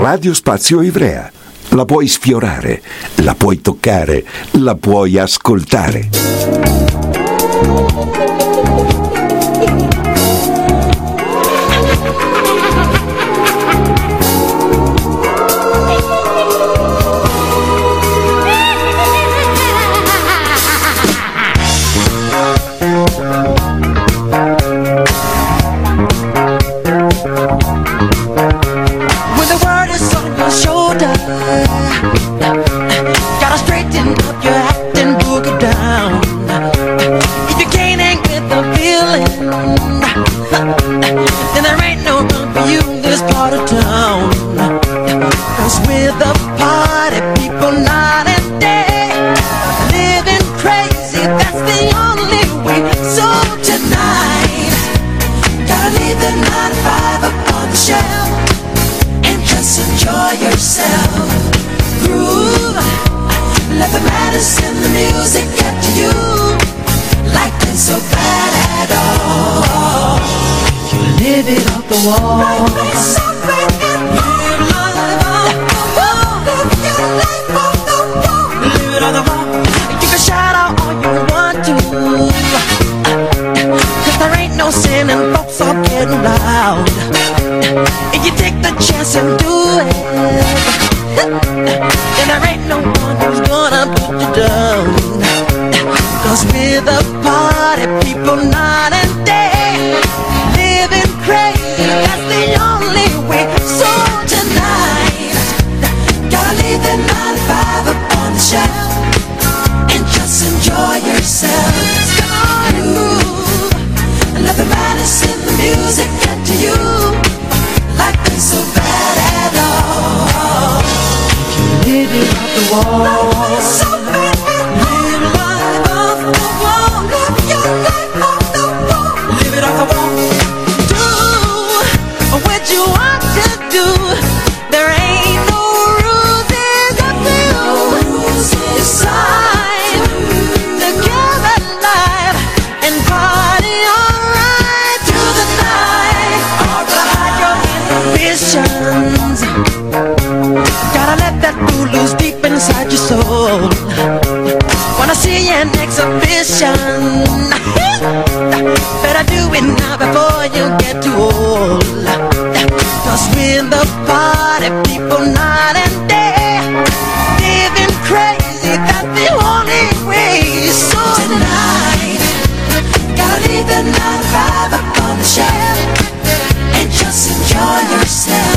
Radio Spazio Ivrea. La puoi sfiorare, la puoi toccare, la puoi ascoltare. Gotta straighten up your act and book it down. If you're gaining with the feeling, then there ain't no room for you in this part of town. 'Cause with the party people night and day, living crazy, that's the only way. So tonight, gotta leave the 9 to 5 up on the shelf and just enjoy yourself. Groove, let the medicine, the music get to you. Life ain't so bad at all. You live it off the wall. Life ain't so bad at all. Live life off the wall. Live your life off the wall. Live it on the wall. You can shout out all you want to, 'cause there ain't no sin and folks are getting loud. If you take the chance and do it, and there ain't no one who's gonna put you down. 'Cause with the party people night and day, living crazy, that's the only way. So tonight, gotta leave the 9 to 5 up on the shelf and just enjoy yourself. Gotta move and let the medicine, the music get to you. Life ain't so bad at all. Live it off the wall. Life is so bad. Live life off the wall. Live your life off the wall. Live it off the wall. Do what you want to do. There ain't no rules, it's up to you. Decide to give it life and party alright through the night. Alright, your inhibitions. Gotta let that fool loose deep inside your soul. Wanna see an exhibition? Better do it now before you get too old. 'Cause with the party people night and day, living crazy, that's the only way. So tonight, gotta leave the 9 to 5 up on the shelf and just enjoy yourself.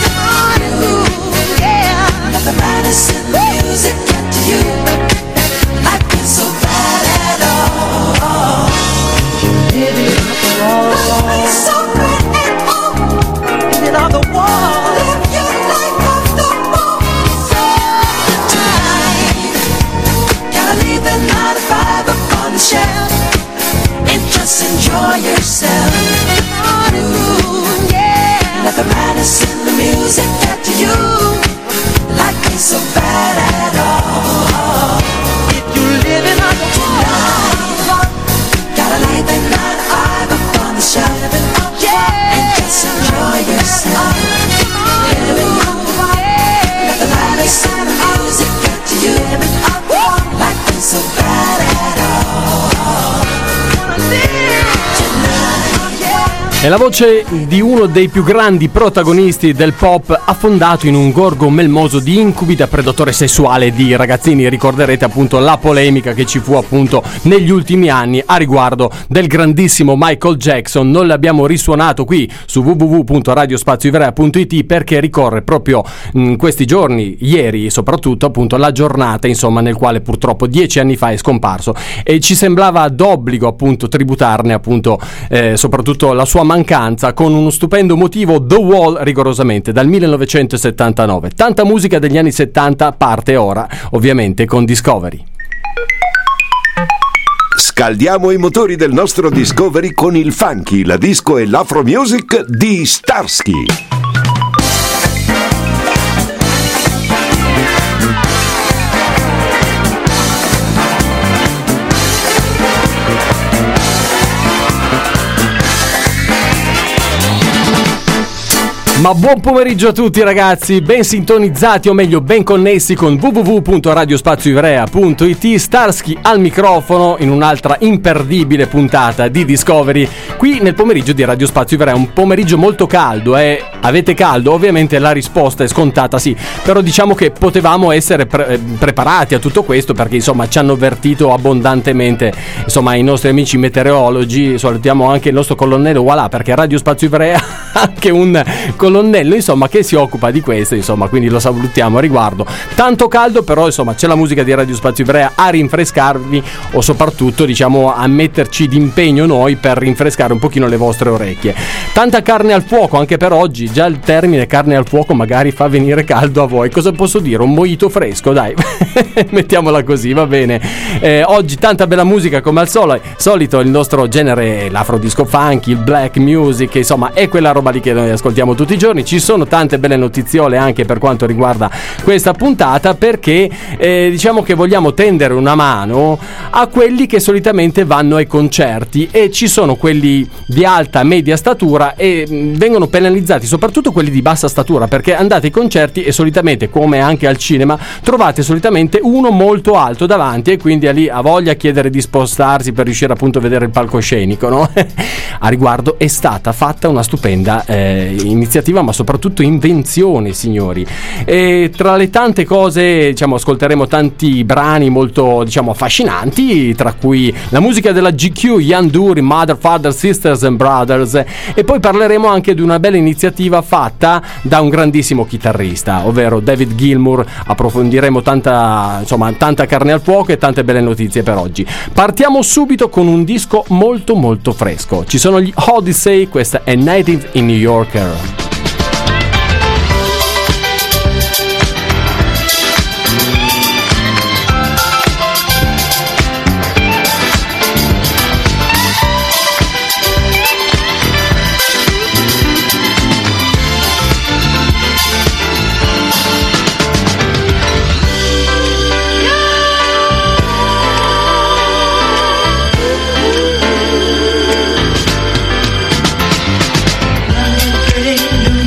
Let the medicine, the music get to you. Life ain't so bad at all. Live it off the wall. Life ain't so bad at all. Live it off the wall. Live your life off the wall. So tonight, gotta leave the 9 to 5 up on the shelf and just enjoy yourself. Ooh, yeah. Let the medicine, the music get to you. Life ain't so bad at all. If you live in on tonight, gotta leave the 9 to 5 up on the shelf, yeah, and just enjoy yourself. Let the medicine, the music get to you. Life ain't so bad at all. È la voce di uno dei più grandi protagonisti del pop, affondato in un gorgo melmoso di incubi da predatore sessuale di ragazzini. Ricorderete appunto la polemica che ci fu appunto negli ultimi anni a riguardo del grandissimo Michael Jackson. Non l'abbiamo risuonato qui su www.radiospazioivrea.it perché ricorre proprio in questi giorni, ieri soprattutto, appunto la giornata insomma nel quale purtroppo 10 anni fa è scomparso, e ci sembrava d'obbligo appunto tributarne appunto soprattutto la sua mancanza con uno stupendo motivo, The Wall, rigorosamente dal 1979. Tanta musica degli anni 70 parte ora, ovviamente con Discovery. Scaldiamo i motori del nostro Discovery con il funky, la disco e l'afro music di Starsky. Ma buon pomeriggio a tutti ragazzi, ben sintonizzati o meglio ben connessi con www.radiospazioivrea.it. Starsky al microfono in un'altra imperdibile puntata di Discovery qui nel pomeriggio di Radio Spazio Ivrea. Un pomeriggio molto caldo, avete caldo? Ovviamente la risposta è scontata sì, però diciamo che potevamo essere preparati a tutto questo perché insomma ci hanno avvertito abbondantemente insomma i nostri amici meteorologi. Salutiamo anche il nostro colonnello voilà, perché Radio Spazio Ivrea ha anche un colonnello insomma che si occupa di questo, insomma, quindi lo salutiamo a riguardo. Tanto caldo, però insomma c'è la musica di Radio Spazio Ivrea a rinfrescarvi o soprattutto diciamo a metterci d'impegno noi per rinfrescare un pochino le vostre orecchie. Tanta carne al fuoco anche per oggi, già il termine carne al fuoco magari fa venire caldo a voi. Cosa posso dire? Un mojito fresco, dai. Mettiamola così, va bene. Oggi tanta bella musica come al solito, il nostro genere, l'afro disco funky, il black music, insomma è quella roba lì che noi ascoltiamo tutti i giorni. Ci sono tante belle notiziole anche per quanto riguarda questa puntata, perché diciamo che vogliamo tendere una mano a quelli che solitamente vanno ai concerti, e ci sono quelli di alta media statura e vengono penalizzati soprattutto quelli di bassa statura, perché andate ai concerti e solitamente, come anche al cinema, trovate solitamente uno molto alto davanti e quindi lì ha voglia a chiedere di spostarsi per riuscire appunto a vedere il palcoscenico, no? A riguardo è stata fatta una stupenda iniziativa, ma soprattutto invenzione, signori. E tra le tante cose, diciamo, ascolteremo tanti brani molto, diciamo, affascinanti, tra cui la musica della GQ, Young Duri, Mother, Father, Sisters and Brothers, e poi parleremo anche di una bella iniziativa fatta da un grandissimo chitarrista, ovvero David Gilmour. Approfondiremo tanta carne al fuoco e tante belle notizie per oggi. Partiamo subito con un disco molto molto fresco. Ci sono gli Odyssey, questa è Native in New Yorker. New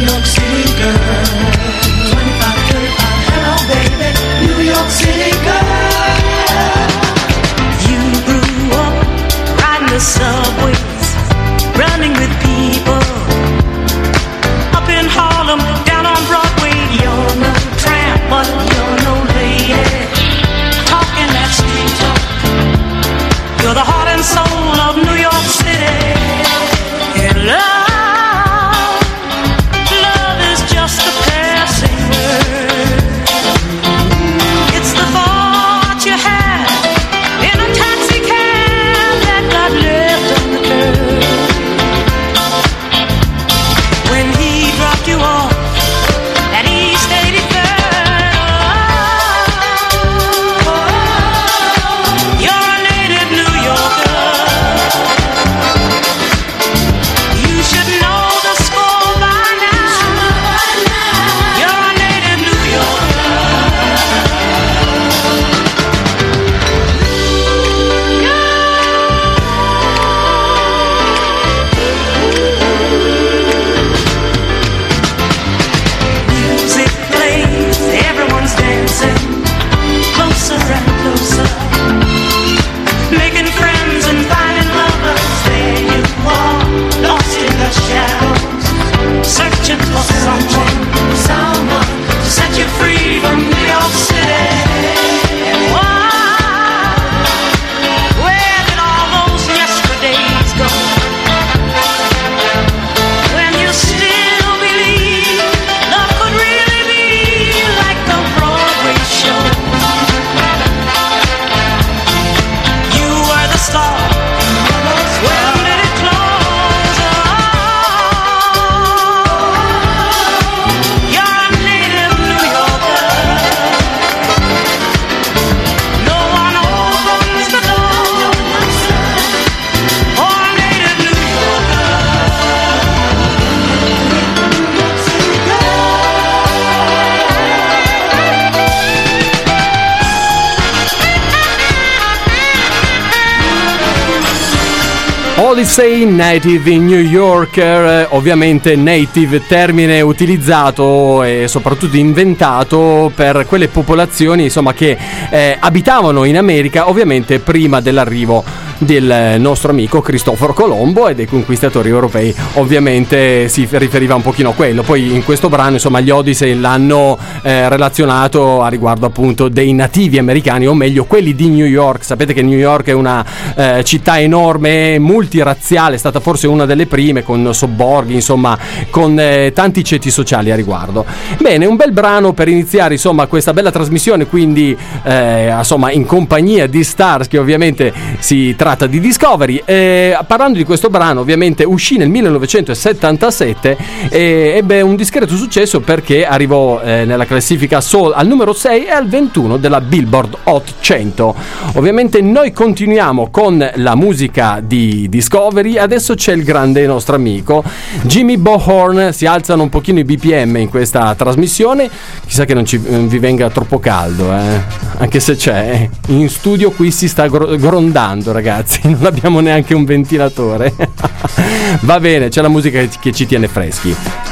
Odyssey, native in New Yorker, ovviamente native, termine utilizzato e soprattutto inventato per quelle popolazioni, insomma, che abitavano in America, ovviamente prima dell'arrivo del nostro amico Cristoforo Colombo e dei conquistatori europei. Ovviamente si riferiva un pochino a quello. Poi in questo brano, insomma, gli Odyssey l'hanno relazionato a riguardo appunto dei nativi americani, o meglio quelli di New York. Sapete che New York è una città enorme, multirazziale, è stata forse una delle prime, con sobborghi, insomma, con tanti ceti sociali a riguardo. Bene, un bel brano per iniziare, insomma, questa bella trasmissione, quindi insomma, in compagnia di Starsky. Ovviamente si tratta di Discovery. Parlando di questo brano, ovviamente uscì nel 1977 e ebbe un discreto successo perché arrivò nella classifica Soul al numero 6 e al 21 della Billboard Hot 100. Ovviamente noi continuiamo con la musica di Discovery. Adesso c'è il grande nostro amico Jimmy Bohorn. Si alzano un pochino i BPM in questa trasmissione, chissà che non vi venga troppo caldo, anche se c'è in studio qui si sta grondando, ragazzi, non abbiamo neanche un ventilatore. Va bene, c'è la musica che ci tiene freschi.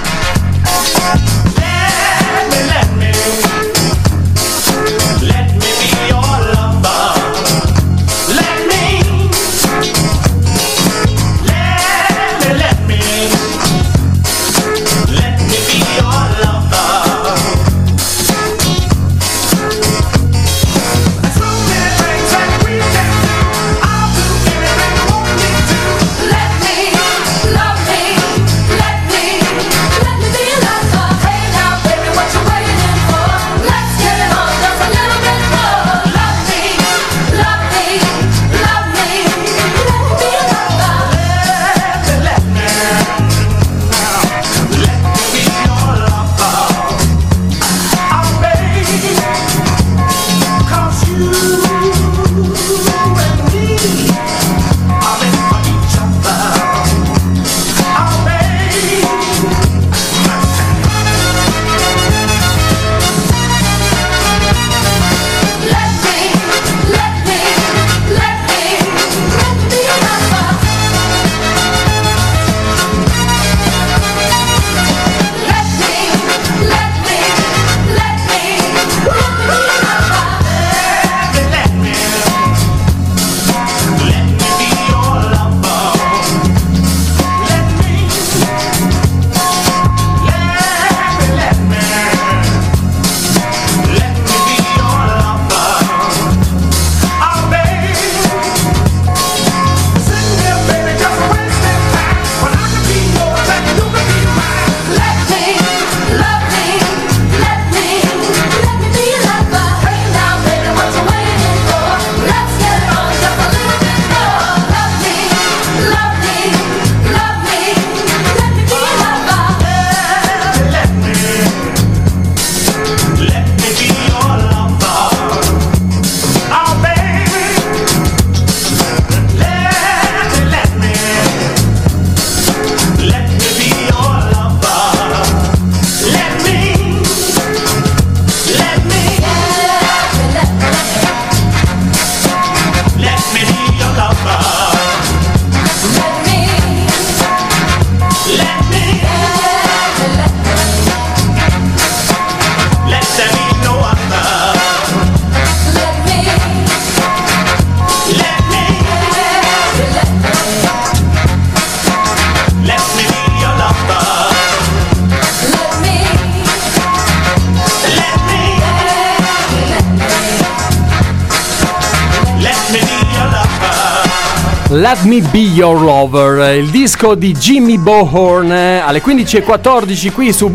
Let Me Be Your Lover, il disco di Jimmy Bohorn, alle 15:14 qui su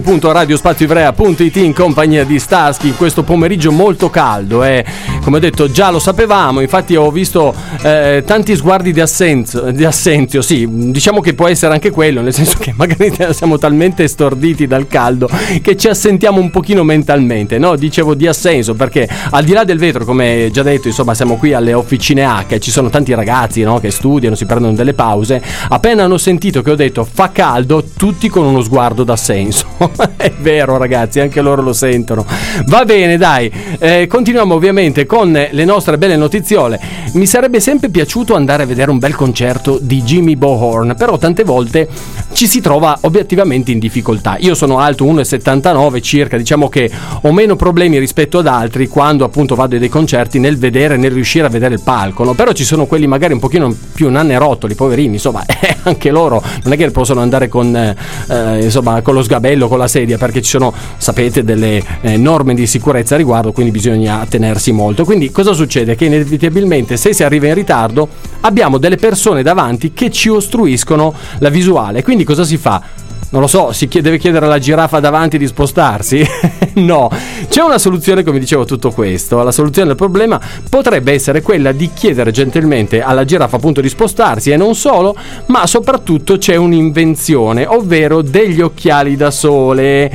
www.radiospazioivrea.it in compagnia di Starsky, questo pomeriggio molto caldo, come ho detto già lo sapevamo, infatti ho visto tanti sguardi di assenzio, sì, diciamo che può essere anche quello, nel senso che magari siamo talmente storditi dal caldo che ci assentiamo un pochino mentalmente, no? Dicevo di assenso perché al di là del vetro, come già detto, insomma, siamo qui alle officine H, ci sono tanti ragazzi, no, che studiano, si prendono delle pause. Appena hanno sentito che ho detto fa caldo, tutti con uno sguardo d'assenso. È vero, ragazzi, anche loro lo sentono. Va bene, dai, continuiamo ovviamente con le nostre belle notiziole. Mi sarebbe sempre piaciuto andare a vedere un bel concerto di Jimmy Bohorn, però tante volte ci si trova obiettivamente in difficoltà. Io sono alto 1,79 circa, diciamo che ho meno problemi rispetto ad altri quando appunto vado a dei concerti nel vedere, nel riuscire a vedere il palco, no? Però ci sono quelli magari un pochino più nanerottoli, poverini, insomma, anche loro non è che possono andare con insomma con lo sgabello, con la sedia, perché ci sono, sapete, delle norme di sicurezza a riguardo, quindi bisogna tenersi molto. Quindi cosa succede? Che inevitabilmente, se si arriva in ritardo, abbiamo delle persone davanti che ci ostruiscono la visuale. Quindi cosa si fa? Non lo so, deve chiedere alla giraffa davanti di spostarsi? No, c'è una soluzione, come dicevo, a tutto questo. La soluzione del problema potrebbe essere quella di chiedere gentilmente alla giraffa appunto di spostarsi, e non solo, ma soprattutto c'è un'invenzione, ovvero degli occhiali da sole.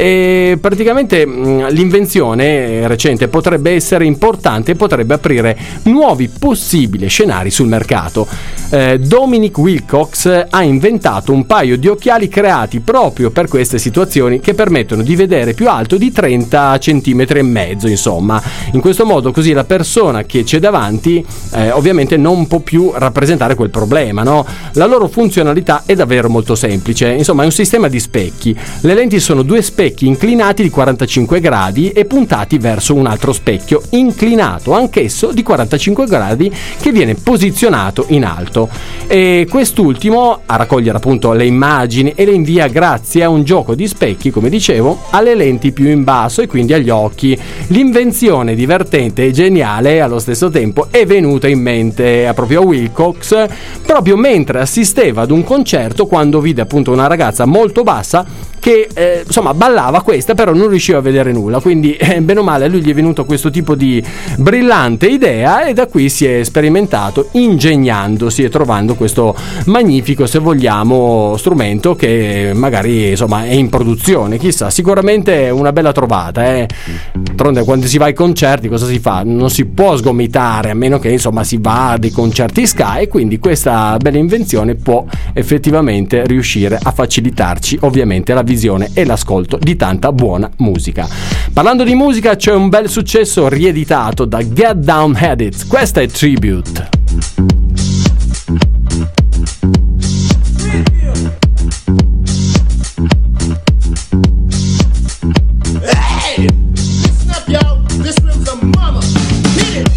E praticamente l'invenzione recente potrebbe essere importante e potrebbe aprire nuovi possibili scenari sul mercato. Dominic Wilcox ha inventato un paio di occhiali creati proprio per queste situazioni, che permettono di vedere più alto di 30 centimetri e mezzo, insomma. In questo modo così la persona che c'è davanti ovviamente non può più rappresentare quel problema, no? La loro funzionalità è davvero molto semplice, insomma è un sistema di specchi. Le lenti sono due specchi inclinati di 45 gradi e puntati verso un altro specchio inclinato anch'esso di 45 gradi che viene posizionato in alto, e quest'ultimo a raccogliere appunto le immagini e le invia grazie a un gioco di specchi, come dicevo, alle lenti più in basso e quindi agli occhi. L'invenzione divertente e geniale allo stesso tempo è venuta in mente proprio a Wilcox proprio mentre assisteva ad un concerto, quando vide appunto una ragazza molto bassa che insomma ballava questa, però non riusciva a vedere nulla. Quindi bene o male a lui gli è venuto questo tipo di brillante idea, e da qui si è sperimentato ingegnandosi e trovando questo magnifico, se vogliamo, strumento che magari insomma è in produzione, chissà, sicuramente è una bella trovata. D'altronde quando si va ai concerti cosa si fa? Non si può sgomitare, a meno che insomma si va a dei concerti Sky, e quindi questa bella invenzione può effettivamente riuscire a facilitarci ovviamente la visione e l'ascolto di tanta buona musica. Parlando di musica, c'è un bel successo rieditato da Get Down Had It, questa è Tribute. Hey, listen up, y'all. This rhythm's a mama. Hit it.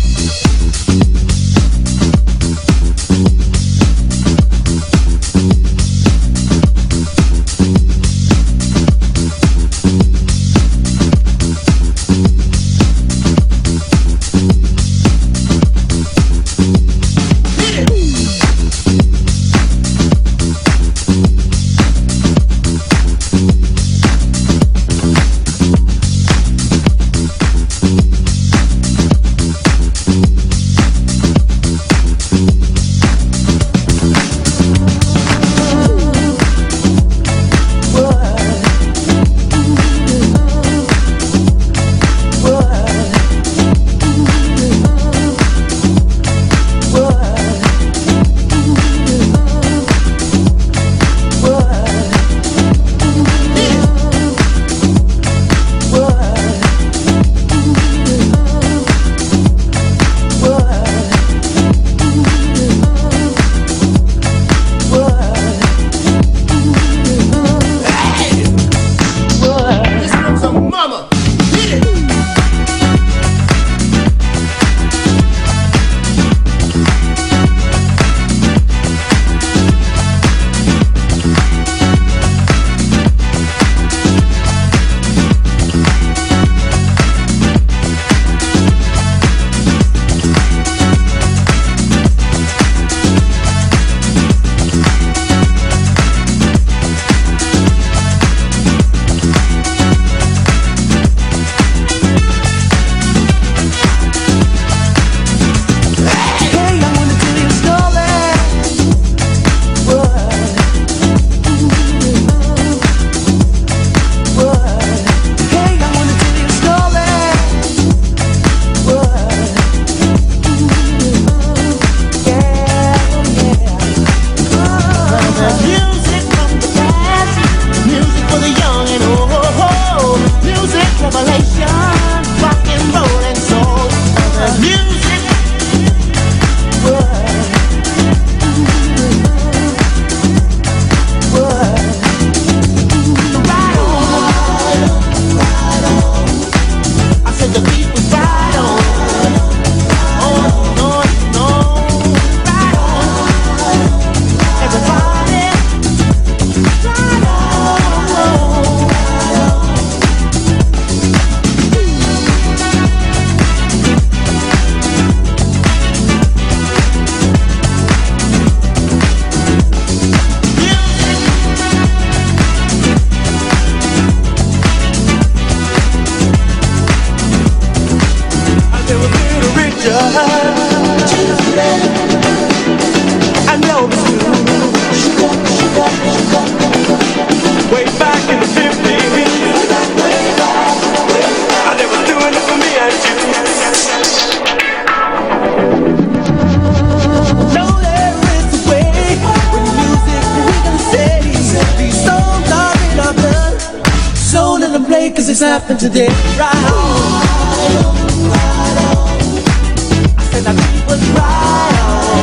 just happened today. Right on, right on. I said that beat was right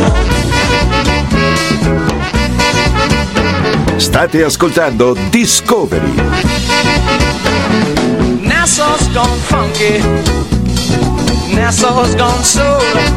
on. State ascoltando Discovery. Nassau's gone funky, Nassau's gone soul.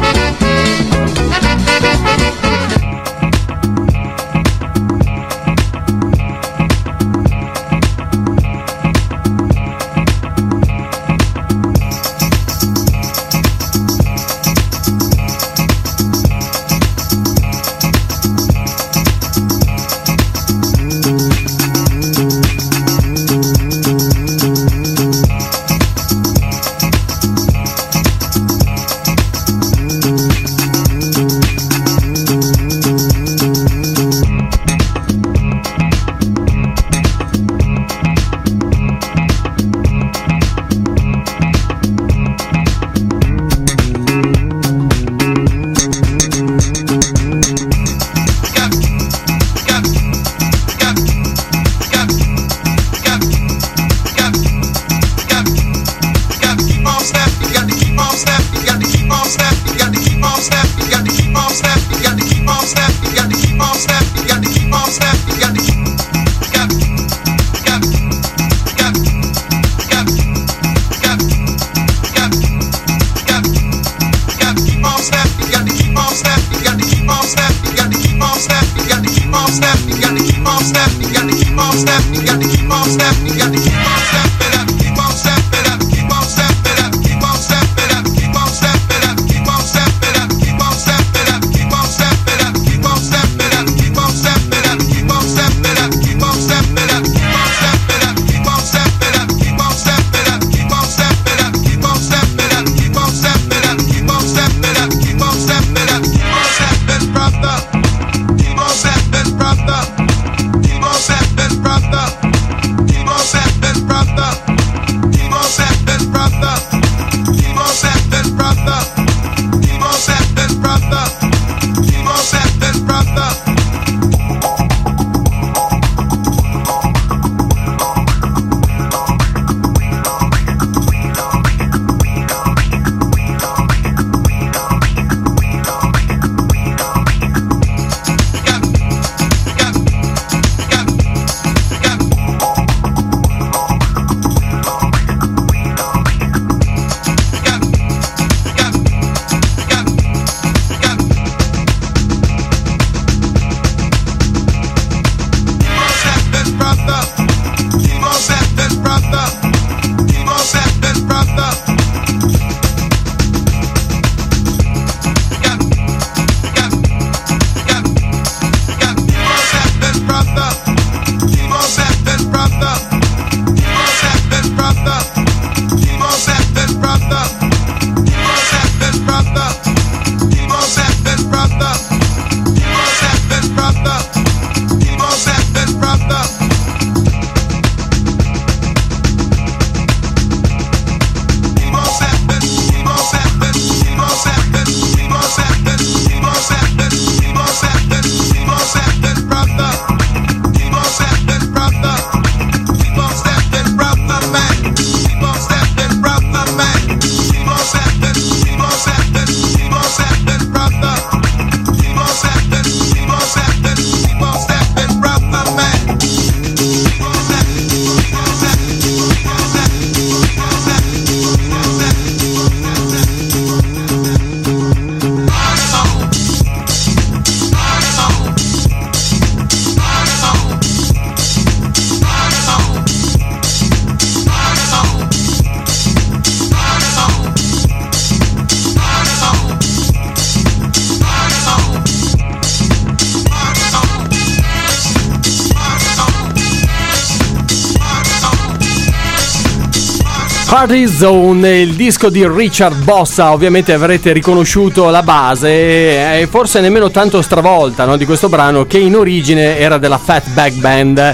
Party Zone, il disco di Richard Bossa. Ovviamente avrete riconosciuto la base e forse nemmeno tanto stravolta, no, di questo brano, che in origine era della Fatback Band.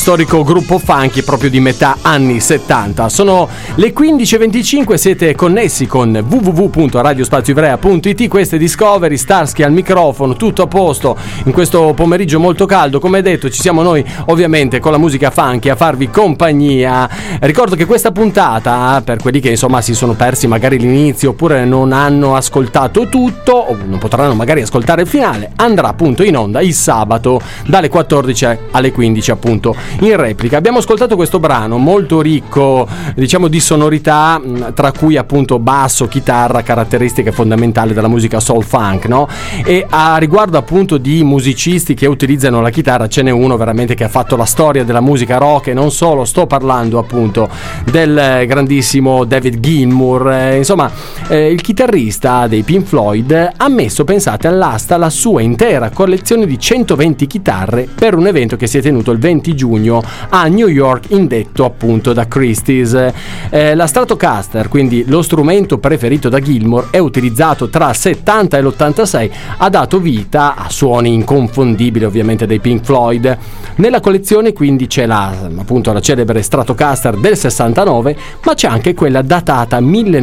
storico gruppo funky proprio di metà anni 70. Sono le 15:25, siete connessi con www.radiospazioivrea.it. Queste Discovery, Starsky al microfono, tutto a posto in questo pomeriggio molto caldo. Come detto, ci siamo noi ovviamente con la musica funky a farvi compagnia. Ricordo che questa puntata, per quelli che insomma si sono persi magari l'inizio oppure non hanno ascoltato tutto o non potranno magari ascoltare il finale, andrà appunto in onda il sabato dalle 14 alle 15 appunto in replica. Abbiamo ascoltato questo brano molto ricco, diciamo, di sonorità, tra cui appunto basso, chitarra, caratteristiche fondamentali della musica soul funk, no? E a riguardo appunto di musicisti che utilizzano la chitarra, ce n'è uno veramente che ha fatto la storia della musica rock e non solo. Sto parlando appunto del grandissimo David Gilmour. Insomma, il chitarrista dei Pink Floyd ha messo, pensate, all'asta la sua intera collezione di 120 chitarre per un evento che si è tenuto il 20 giugno a New York, indetto appunto da Christie's. La Stratocaster, quindi lo strumento preferito da Gilmour, è utilizzato tra il 70 e l'86, ha dato vita a suoni inconfondibili ovviamente dei Pink Floyd. Nella collezione quindi c'è appunto la celebre Stratocaster del 69, ma c'è anche quella datata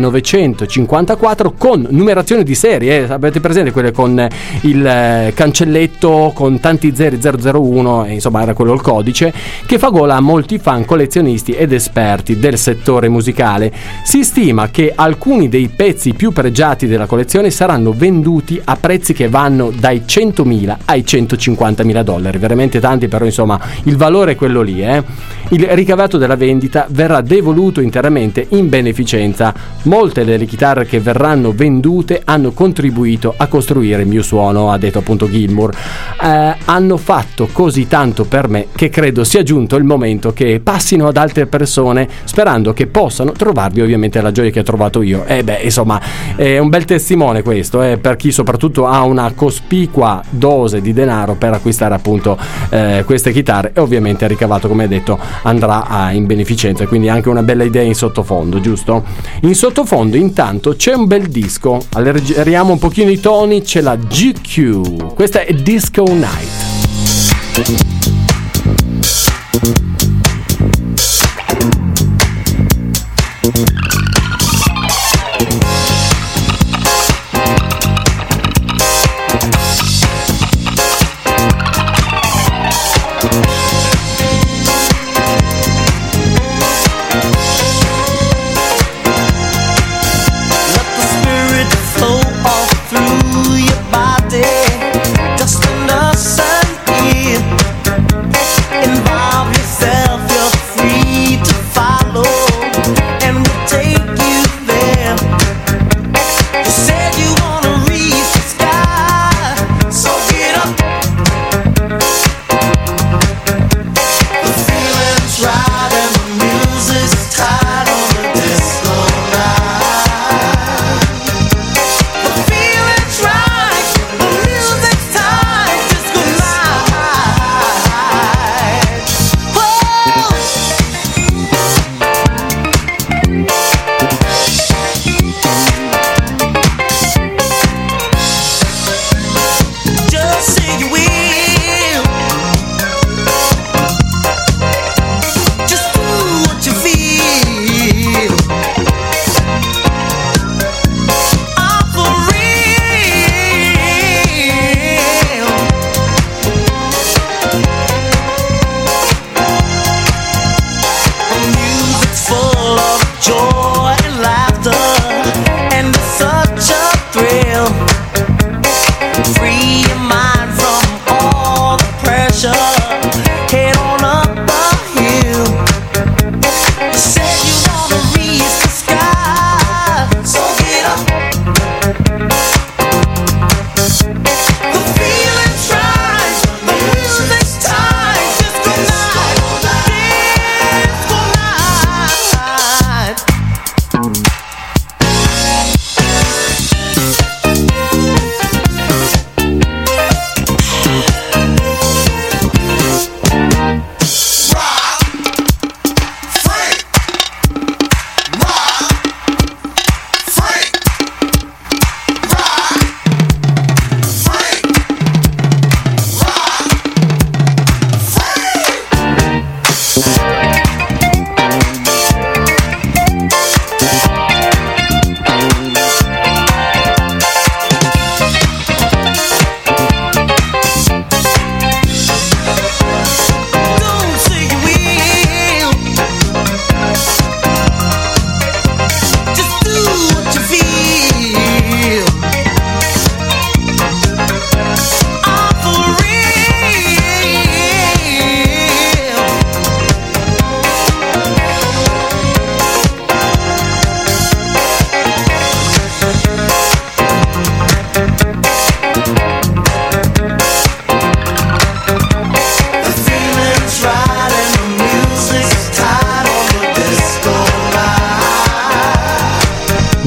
1954 con numerazione di serie, avete presente quelle con il cancelletto con tanti 001, e insomma era quello il codice, che fa gola a molti fan, collezionisti ed esperti del settore musicale. Si stima che alcuni dei pezzi più pregiati della collezione saranno venduti a prezzi che vanno dai $100.000 ai $150.000, veramente tanti, però insomma il valore è quello lì. Il ricavato della vendita verrà devoluto interamente in beneficenza. Molte delle chitarre che verranno vendute hanno contribuito a costruire il mio suono, ha detto appunto Gilmour. Hanno fatto così tanto per me che credo sia giunto il momento che passino ad altre persone, sperando che possano trovarvi ovviamente la gioia che ho trovato io. Insomma, è un bel testimone questo, per chi soprattutto ha una cospicua dose di denaro per acquistare appunto queste chitarre, e ovviamente il ricavato, come detto, andrà in beneficenza, quindi anche una bella idea in sottofondo, giusto? In sottofondo intanto c'è un bel disco, alleggeriamo un pochino i toni, c'è la GQ, questa è Disco Night. Involve yourself, you're free to follow, and we'll take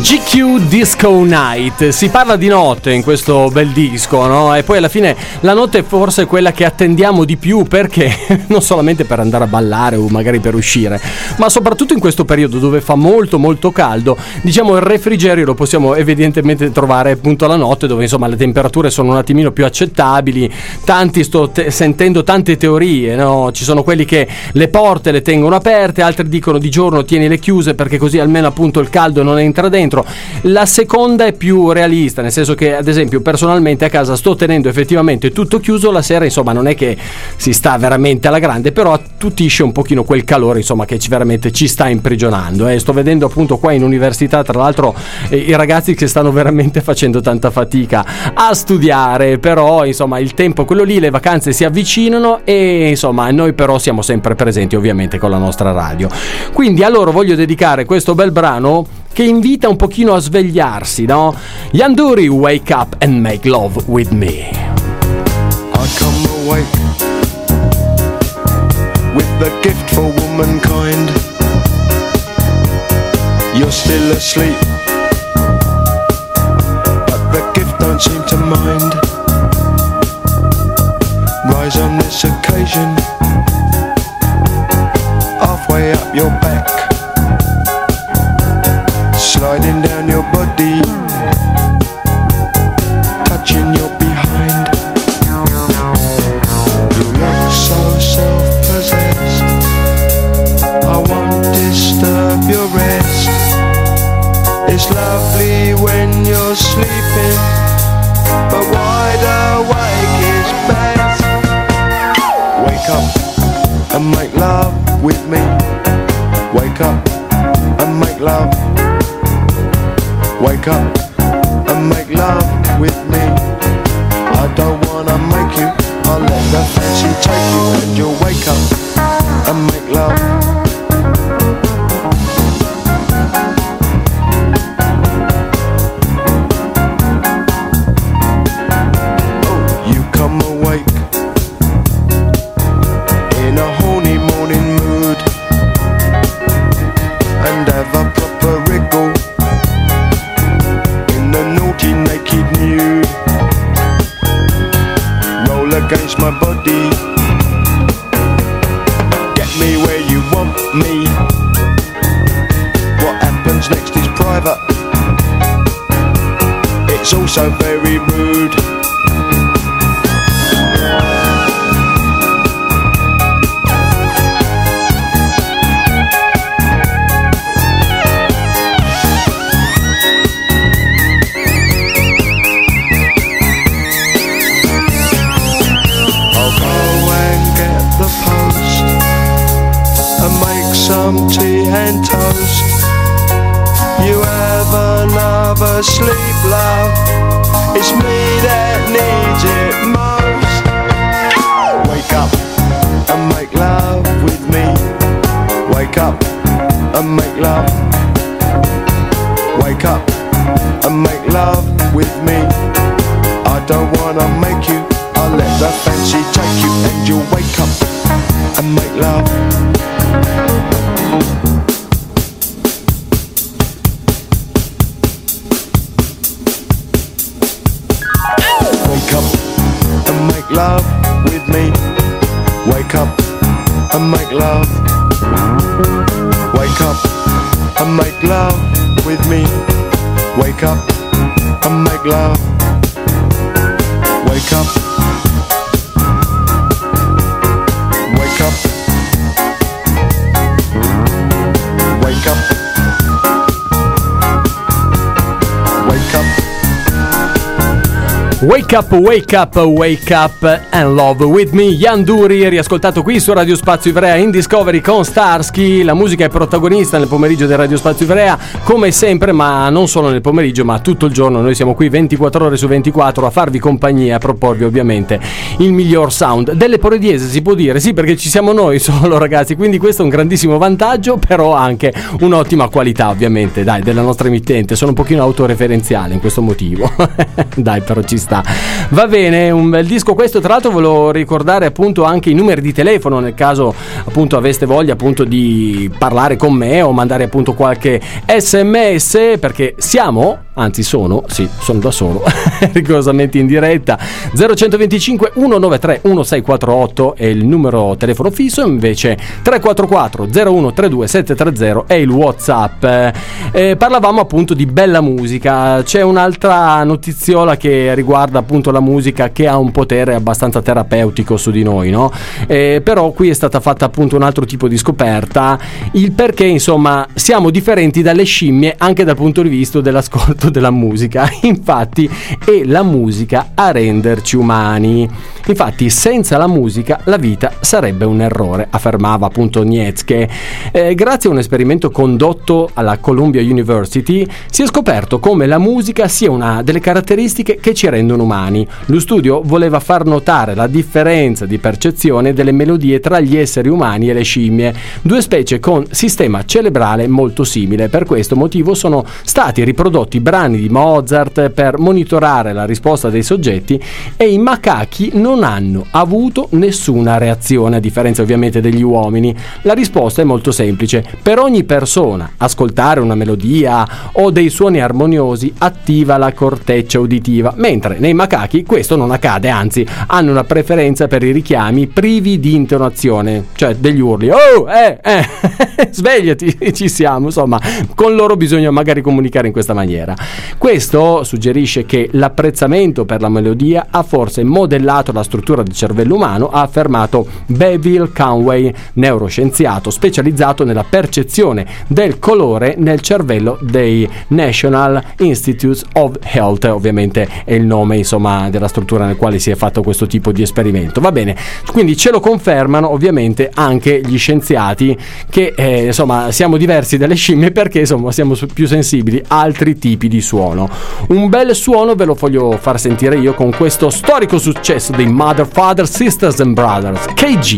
GQ Disco Night. Si parla di notte in questo bel disco, no? E poi alla fine la notte è forse quella che attendiamo di più, perché non solamente per andare a ballare o magari per uscire, ma soprattutto in questo periodo dove fa molto molto caldo, diciamo il refrigerio lo possiamo evidentemente trovare appunto alla notte, dove insomma le temperature sono un attimino più accettabili. Tanti sto sentendo tante teorie, no? Ci sono quelli che le porte le tengono aperte, altri dicono di giorno tienile chiuse perché così almeno appunto il caldo non entra dentro. La seconda è più realista, nel senso che ad esempio personalmente a casa sto tenendo effettivamente tutto chiuso, la sera insomma non è che si sta veramente alla grande, però attutisce un pochino quel calore insomma che veramente ci sta imprigionando. Sto vedendo appunto qua in università tra l'altro i ragazzi che stanno veramente facendo tanta fatica a studiare, però insomma il tempo è quello lì, le vacanze si avvicinano e insomma noi però siamo sempre presenti ovviamente con la nostra radio. Quindi a loro voglio dedicare questo bel brano che invita un pochino a svegliarsi, no? Yanduri, Wake Up and Make Love With Me. I come awake with the gift for womankind. You're still asleep, but the gift don't seem to mind. Rise on this occasion, halfway up your back, sliding down your body, touching your behind. You look so self-possessed, I won't disturb your rest. It's lovely when you're sleeping, but wide awake is best. Wake up and make love with me. Wake up and make love. Wake up and make love with me. I don't wanna make you, I'll let the fancy take you, and you'll wake up and make love. Oh, you come awake in a horny morning mood and have a proper wriggle in the naughty naked nude. Roll against my body, get me where you want me. What happens next is private, it's also very rude. Some tea and toast. You have another sleep, love. It's me that needs it most. Wake up and make love with me. Wake up and make love. Wake up and make love with me. I don't wanna make you, I'll let the fancy take you, and you'll wake up and make love. Wake up and make love with me. Wake up and make love. Wake up and make love with me. Wake up and make love. Wake up. Wake up. Wake up. Wake up. Wake up, wake up, wake up and love with me. Yanduri, riascoltato qui su Radio Spazio Ivrea in Discovery con Starsky. La musica è protagonista nel pomeriggio del Radio Spazio Ivrea, come sempre, ma non solo nel pomeriggio, ma tutto il giorno. Noi siamo qui 24 ore su 24 a farvi compagnia, a proporvi ovviamente il miglior sound delle Porediese, si può dire, sì, perché ci siamo noi solo, ragazzi, quindi questo è un grandissimo vantaggio, però anche un'ottima qualità ovviamente, dai, della nostra emittente. Sono un pochino autoreferenziale in questo motivo. Dai, però ci sta. sta. Va bene, un bel disco questo. Tra l'altro volevo ricordare appunto anche i numeri di telefono nel caso appunto aveste voglia appunto di parlare con me o mandare appunto qualche SMS, perché sono da solo rigorosamente in diretta. 0125 193 1648 è il numero telefono fisso, invece 344 0132 730 è il WhatsApp. Parlavamo appunto di bella musica, c'è un'altra notiziola che riguarda appunto la musica che ha un potere abbastanza terapeutico su di noi, no? Però qui è stata fatta appunto un altro tipo di scoperta, il perché insomma siamo differenti dalle scimmie anche dal punto di vista dell'ascolto della musica. Infatti è la musica a renderci umani. Infatti senza la musica la vita sarebbe un errore, affermava appunto Nietzsche. Grazie a un esperimento condotto alla Columbia University si è scoperto come la musica sia una delle caratteristiche che ci rendono umani. Lo studio voleva far notare la differenza di percezione delle melodie tra gli esseri umani e le scimmie, due specie con sistema cerebrale molto simile. Per questo motivo sono stati riprodotti brani di Mozart per monitorare la risposta dei soggetti e i macachi non hanno avuto nessuna reazione, a differenza ovviamente degli uomini. La risposta è molto semplice: per ogni persona ascoltare una melodia o dei suoni armoniosi attiva la corteccia uditiva, mentre nei macachi questo non accade, anzi hanno una preferenza per i richiami privi di intonazione, cioè degli urli, oh svegliati, ci siamo, insomma con loro bisogna magari comunicare in questa maniera. Questo suggerisce che l'apprezzamento per la melodia ha forse modellato la struttura del cervello umano, ha affermato Beville Conway, neuroscienziato specializzato nella percezione del colore nel cervello dei National Institutes of Health. Ovviamente è il nome insomma della struttura nel quale si è fatto questo tipo di esperimento. Va bene, quindi ce lo confermano ovviamente anche gli scienziati che insomma siamo diversi dalle scimmie perché insomma siamo più sensibili a altri tipi di suono. Un bel suono ve lo voglio far sentire io con questo storico successo dei Mother, Father, Sisters and Brothers, KG.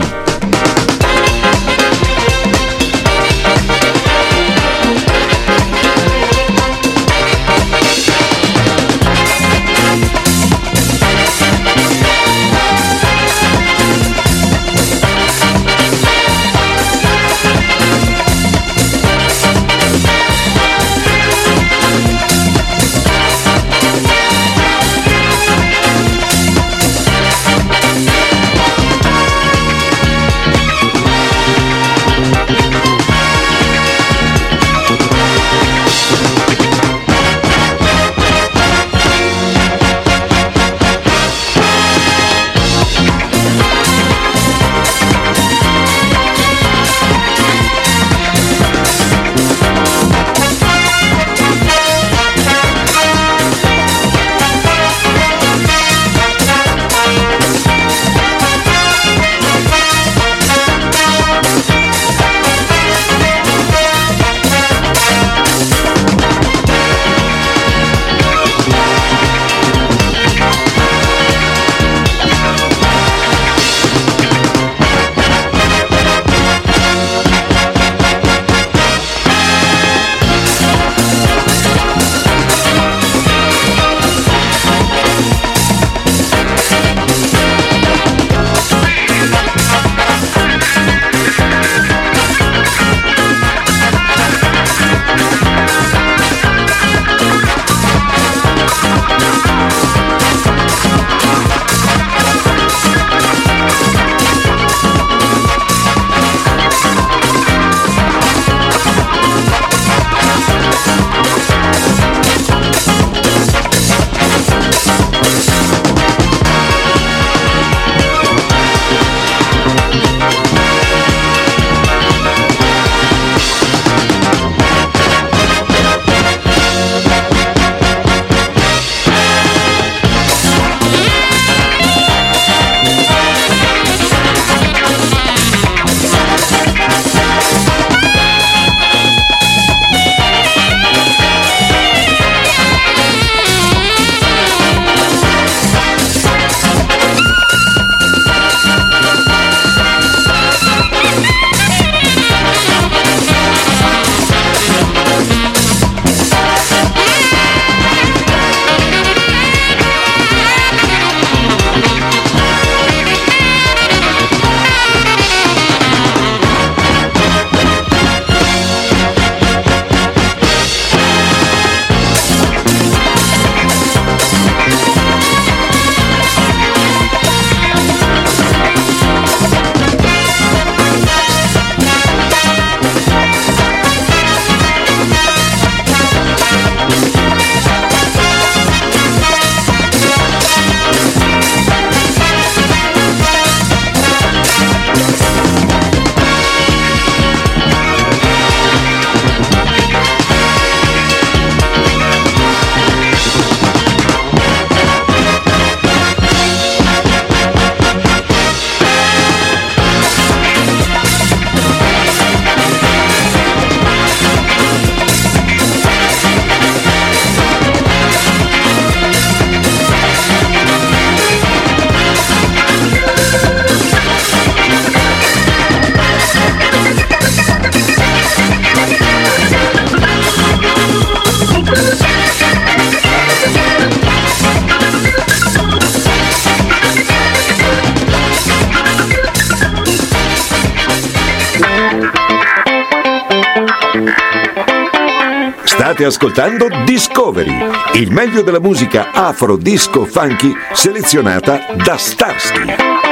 State ascoltando Discovery, il meglio della musica afro, disco, funky, selezionata da Starsky.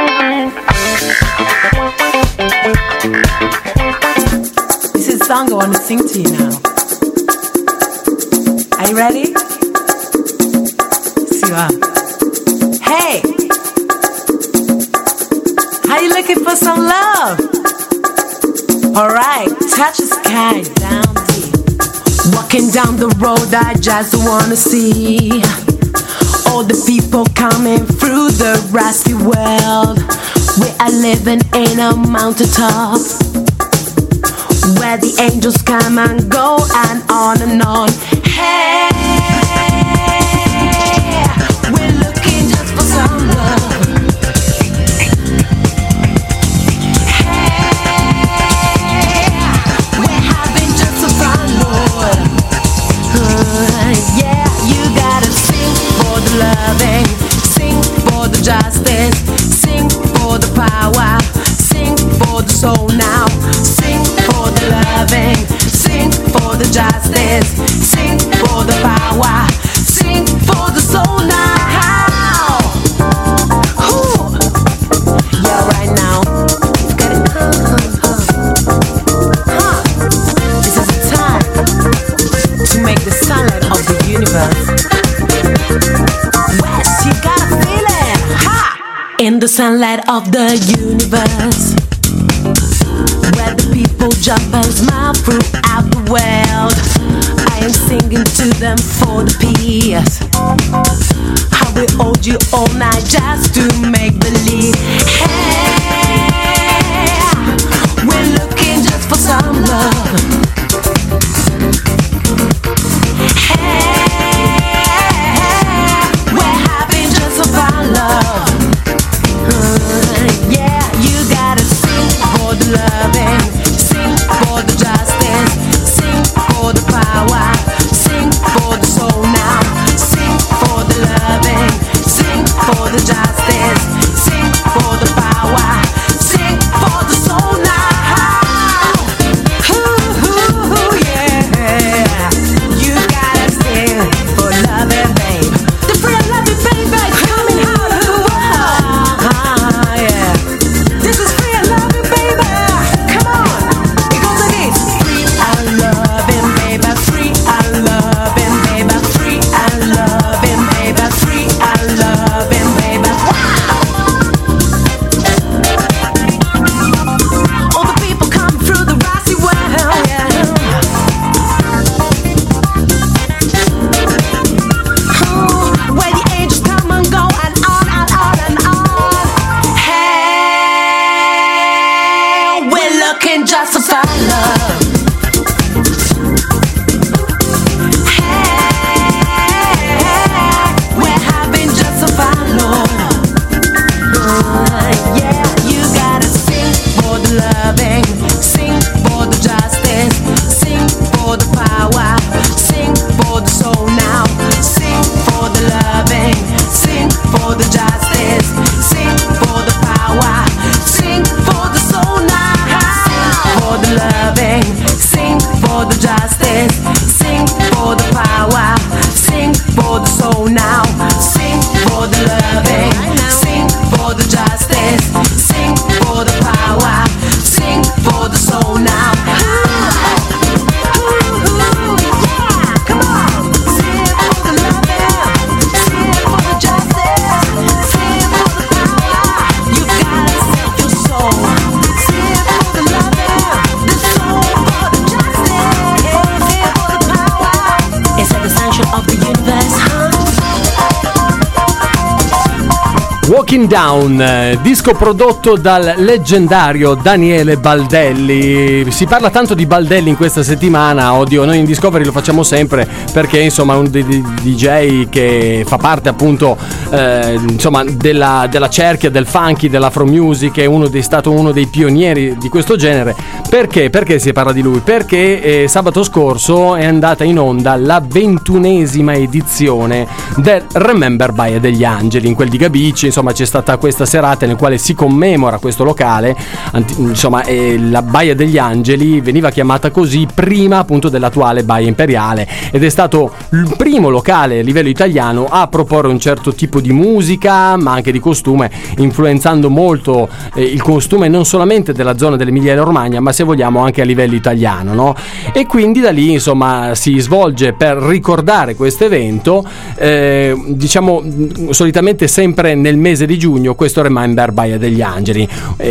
This is a song I want to sing to you now. Are you ready? Yes, you are. Hey! Are you looking for some love? Alright, touch the sky down deep. Walking down the road, I just wanna see all the people coming through the rusty world. We are living in a mountaintop where the angels come and go and on and on. Hey, we're looking just for some love. Hey, we're having just some fun, Lord. Yeah, you gotta sing for the loving, sing for the justice, sing for the power, sing for the soul now, sing for the loving, sing for the justice, sing for the power, sing for the soul now. Ooh. Yeah, right now. Got it. This is the time to make the sunlight of the universe. West, you gotta feel it. Ha! In the sunlight of the universe, where the people jump and smile throughout the world. I am singing to them for the peace. I will hold you all night just to make believe. Hey, we're looking just for some love. Hey, we're having just some fun, love. Yeah, you gotta sing for the loving, sing for the justice, sing for the power, sing for the soul now, sing for the loving, sing for the justice, sing for the power, sing for the soul now. Ooh, yeah, you gotta sing for loving, babe. The free loving baby coming out of the world. Yeah. This is free and loving, baby. Come on. It goes like this. Free and loving, baby. Free and loving, baby. Free and loving, baby. Free and loving, baby. Wow. All the people come through the rusty world, yeah. Where the angels come and go and on and on and on. Hey, we're looking just for some love. Hey, we're having just some fun, Lord. Yeah, you gotta sing for the loving, sing for the justice, sing for the power, sing for the soul now, sing for the loving, sing for the justice, sing for the power, sing for the soul now, for the loving, sing for the justice, sing for the power, sing for the soul now, sing for the loving, sing for the justice, sing for the power, sing for the soul now. Yeah, come on. Sing for the loving, sing for the justice, sing for the power. You gotta sing your soul. Sing for the loving, the soul for the justice, sing for the power. It's at the center of the universe, huh? Walking Down, disco prodotto dal leggendario Daniele Baldelli. Si parla tanto di Baldelli in questa settimana, oddio, noi in Discovery lo facciamo sempre perché insomma è un DJ che fa parte appunto insomma della cerchia del funky, dell'afro music, è stato uno dei pionieri di questo genere. Perché si parla di lui? Perché sabato scorso è andata in onda la 21esima edizione del Remember by degli Angeli, in quel di Gabici, insomma c'è stata questa serata nel quale si commemora questo locale, insomma la Baia degli Angeli veniva chiamata così prima appunto dell'attuale Baia Imperiale, ed è stato il primo locale a livello italiano a proporre un certo tipo di musica ma anche di costume, influenzando molto il costume non solamente della zona dell'Emilia Romagna ma, se vogliamo, anche a livello italiano, no? E quindi da lì insomma si svolge, per ricordare questo evento, diciamo solitamente sempre nel mese di giugno, questo Remember Baia degli Angeli,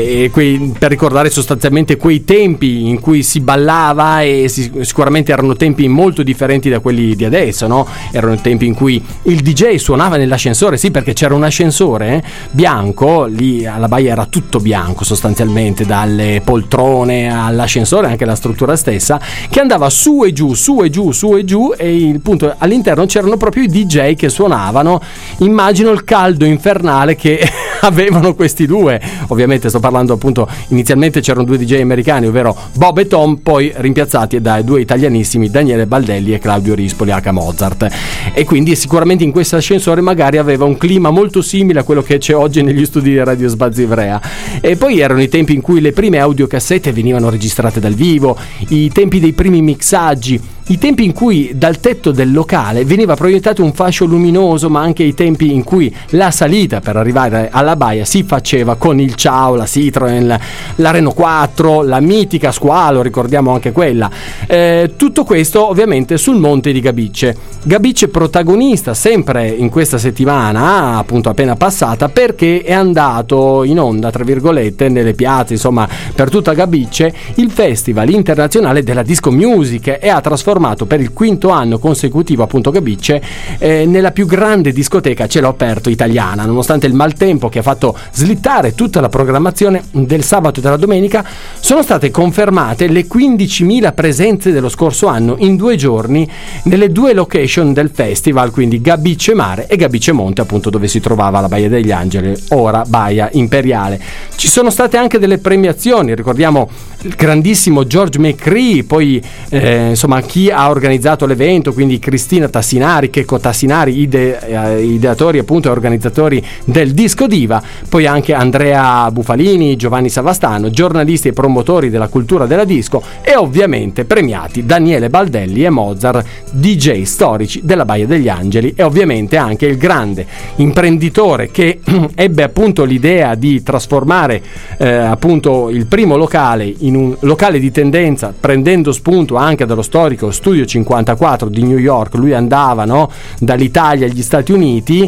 per ricordare sostanzialmente quei tempi in cui si ballava, e sicuramente erano tempi molto differenti da quelli di adesso, no? Erano tempi in cui il DJ suonava nell'ascensore, sì, perché c'era un ascensore bianco, lì alla Baia era tutto bianco sostanzialmente, dalle poltrone all'ascensore, anche la struttura stessa, che andava su e giù, su e giù, su e giù, e il punto all'interno c'erano proprio i DJ che suonavano. Immagino il caldo infernale che avevano questi due. Ovviamente sto parlando, appunto, inizialmente c'erano due DJ americani, ovvero Bob e Tom, poi rimpiazzati dai due italianissimi Daniele Baldelli e Claudio Rispoli H. Mozart, e quindi sicuramente in questo ascensore magari aveva un clima molto simile a quello che c'è oggi negli studi di Radio Sbazzivrea. E poi erano i tempi in cui le prime audiocassette venivano registrate dal vivo, i tempi dei primi mixaggi, i tempi in cui dal tetto del locale veniva proiettato un fascio luminoso, ma anche i tempi in cui la salita per arrivare alla baia si faceva con il Ciao, la Citroen, la Renault 4, la mitica Squalo, ricordiamo anche quella. Tutto questo ovviamente sul monte di Gabicce. Gabicce protagonista sempre in questa settimana, appunto appena passata, perché è andato in onda, tra virgolette, nelle piazze, insomma per tutta Gabicce, il Festival Internazionale della Disco Music, e ha trasformato per il quinto anno consecutivo, appunto, Gabicce nella più grande discoteca a cielo aperto italiana. Nonostante il maltempo che ha fatto slittare tutta la programmazione del sabato e della domenica, sono state confermate le 15.000 presenze dello scorso anno in 2 giorni nelle 2 location del festival, quindi Gabicce Mare e Gabicce Monte, appunto dove si trovava la Baia degli Angeli, ora Baia Imperiale. Ci sono state anche delle premiazioni, ricordiamo il grandissimo George McCree, poi insomma chi ha organizzato l'evento, quindi Cristina Tassinari, Checco Tassinari, ideatori appunto e organizzatori del Disco Diva, poi anche Andrea Bufalini, Giovanni Savastano, giornalisti e promotori della cultura della disco, e ovviamente premiati Daniele Baldelli e Mozart, DJ storici della Baia degli Angeli, e ovviamente anche il grande imprenditore che ebbe appunto l'idea di trasformare appunto il primo locale in un locale di tendenza, prendendo spunto anche dallo storico Studio 54 di New York. Lui andava, no, dall'Italia agli Stati Uniti,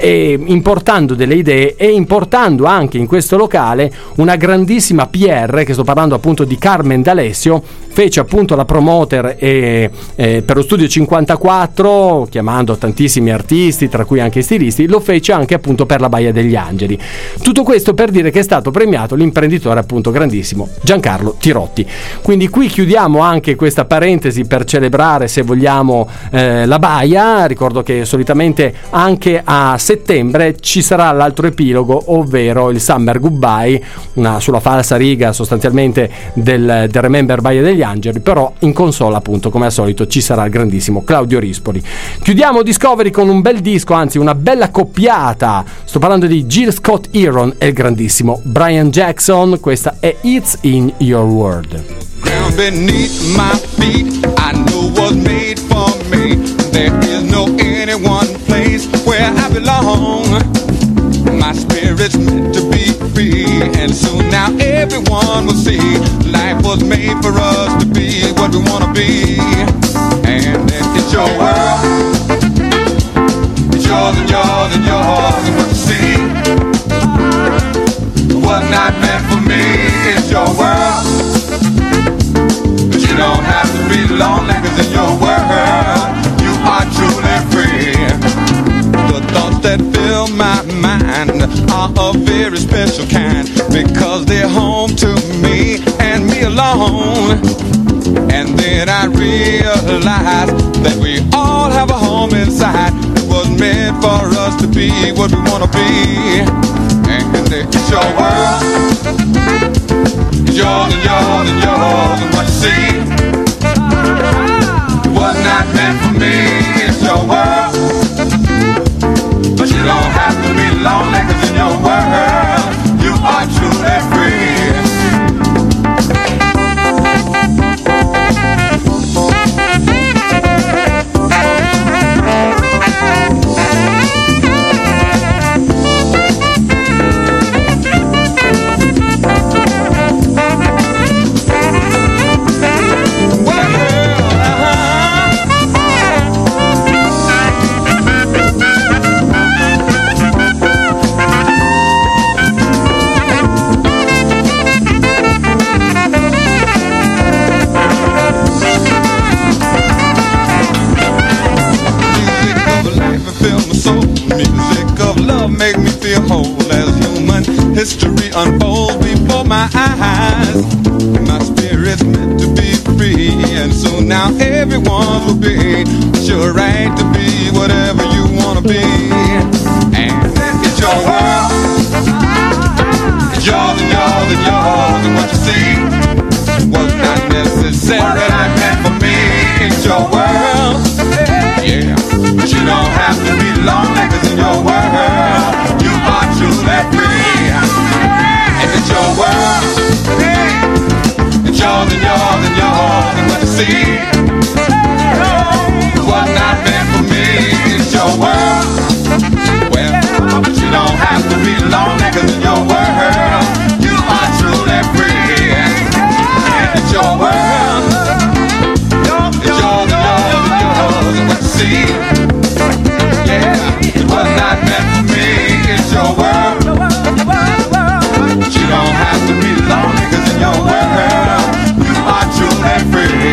e importando delle idee, e importando anche in questo locale una grandissima PR, che sto parlando appunto di Carmen D'Alessio, fece appunto la promoter per lo Studio 54, chiamando tantissimi artisti, tra cui anche stilisti. Lo fece anche appunto per la Baia degli Angeli. Tutto questo per dire che è stato premiato l'imprenditore appunto grandissimo Giancarlo Tirotti. Quindi qui chiudiamo anche questa parentesi per celebrare, se vogliamo, la Baia. Ricordo che solitamente anche a settembre ci sarà l'altro epilogo, ovvero il Summer Goodbye, sulla falsa riga sostanzialmente del Remember Baia degli Angeli, però in console appunto come al solito ci sarà il grandissimo Claudio Rispoli. Chiudiamo Discovery con un bel disco, anzi una bella coppiata. Sto parlando di Jill Scott Heron e il grandissimo Brian Jackson. Questa è It's in Your World. Ground beneath my feet, I know was made for me. There is no any one place where I belong. My spirit's meant to be free, and soon now everyone will see life was made for us to be what we want to be. And it's your world, it's yours and yours and yours, and what you see was not meant for me. It's your world, but you don't have to be lonely, 'cause in your world you are truly free. The thoughts that fill my mind are a very special kind, because they're home to me and me alone. And then I realize that we all have a home inside that was meant for us to be what we want to be. And it's your world, it's yours and yours and yours, and what you see was not meant for me. It's your world, but you don't have to be lonely, 'cause in your world unfolds before my eyes. My spirit's meant to be free, and soon now everyone will be sure right to be whatever you wanna be. And it's your world, it's yours and yours and yours, and what you see was not necessarily meant for me. It's your world, yeah, but you don't have to be lonely, 'cause in your world you are truly free. And it's your world, it's yours and yours and yours, and what you see was not meant for me. It's your world, well, but you don't have to be lonely, 'cause in your world you are truly free. And it's your world, it's yours and yours and yours, and what you see, yeah, it was not meant for me. It's your world, but you don't have to be lonely, 'cause in your world you are truly free.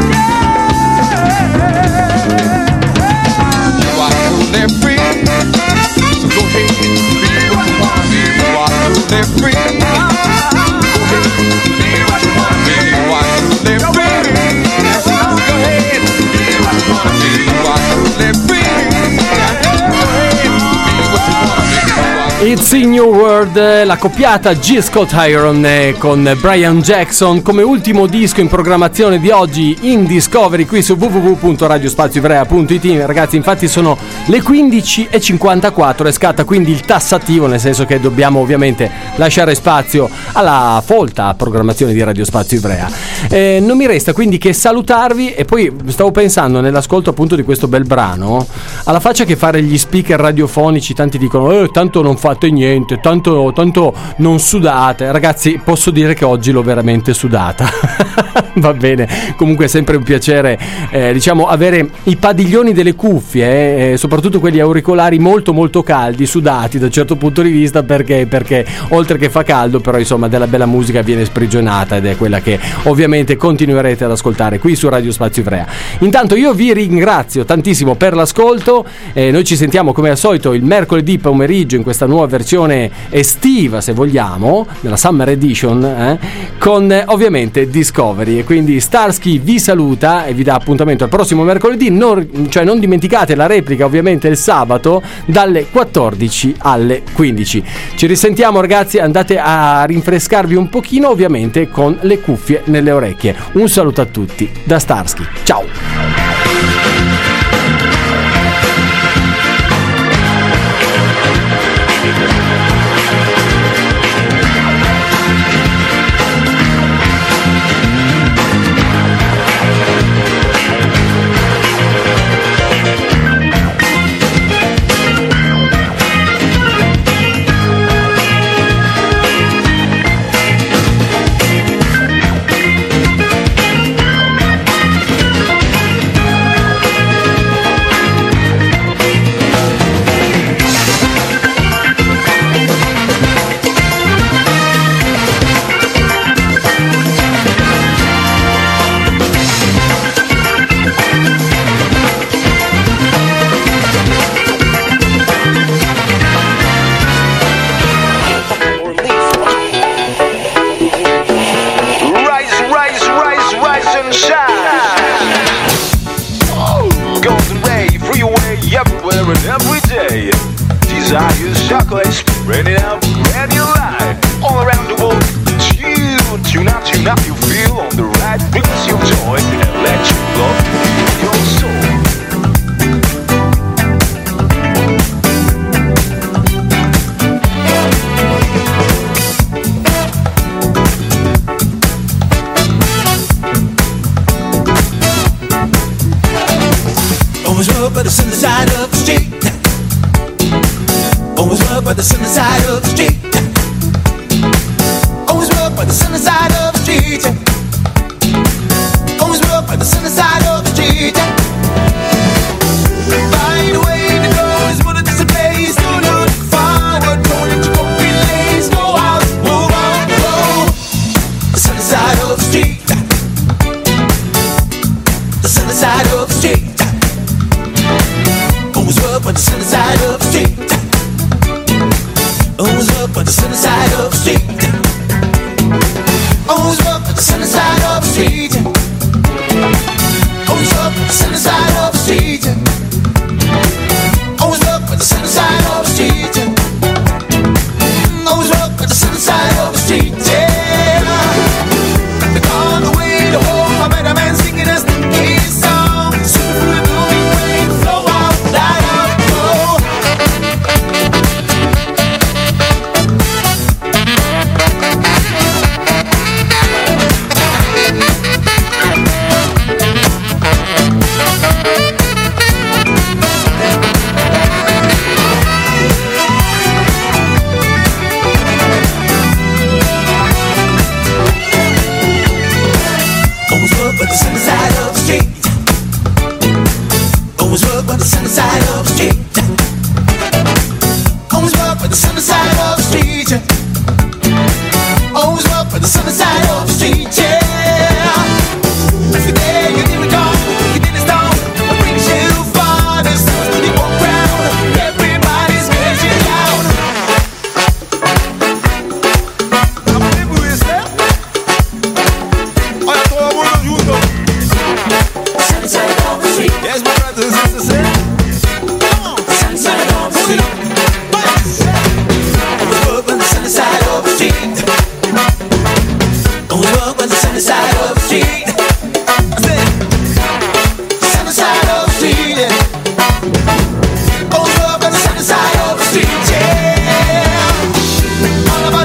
You are truly free, so go ahead, be what you wanna be. You are truly free, go ahead, be what you wanna be. You are truly free, so go ahead, be what you wanna be. You are truly free, go ahead, be what you wanna be. It's in New World, la coppiata G. Scott Iron con Brian Jackson come ultimo disco in programmazione di oggi in Discovery qui su www.radiospazioivrea.it. Ragazzi, infatti sono le 15:54 e scatta quindi il tassativo, nel senso che dobbiamo ovviamente lasciare spazio alla folta programmazione di Radio Spazio Ivrea. Non mi resta quindi che salutarvi, e poi stavo pensando nell'ascolto appunto di questo bel brano, alla faccia che fare gli speaker radiofonici, tanti dicono tanto non fate niente, tanto non sudate. Ragazzi, posso dire che oggi l'ho veramente sudata. Va bene, comunque è sempre un piacere diciamo avere i padiglioni delle cuffie, soprattutto quelli auricolari molto molto caldi, sudati da un certo punto di vista, perché oltre che fa caldo, però insomma della bella musica viene sprigionata, ed è quella che ovviamente continuerete ad ascoltare qui su Radio Spazio Ivrea. Intanto io vi ringrazio tantissimo per l'ascolto, noi ci sentiamo come al solito il mercoledì pomeriggio in questa nuova versione estiva, se vogliamo, nella Summer Edition, con ovviamente Discovery. E quindi Starsky vi saluta e vi dà appuntamento al prossimo mercoledì. Non dimenticate la replica ovviamente il sabato dalle 14 alle 15. Ci risentiamo ragazzi, andate a rinfrescarvi un pochino ovviamente con le cuffie nelle orecchie. Un saluto a tutti da Starsky, ciao. Spreading out, brand new life all around the world. Tune up, you feel on the right frequency of joy, and let you flow through your soul. Always up by the sunny side of the street. Always up by the sunny side of the street. Always up by the sunny side of the street. Always up by the sunny side of the street. By the way, the door is one of the place. Don't look forward, don't let you go relays. Go out, move on, go. The sunny side of the street. The sunny side of the street. Always up by the sunny side of the street. Always up on the sunny side of the street. work with the sunny side of the street. Always work with the sunny side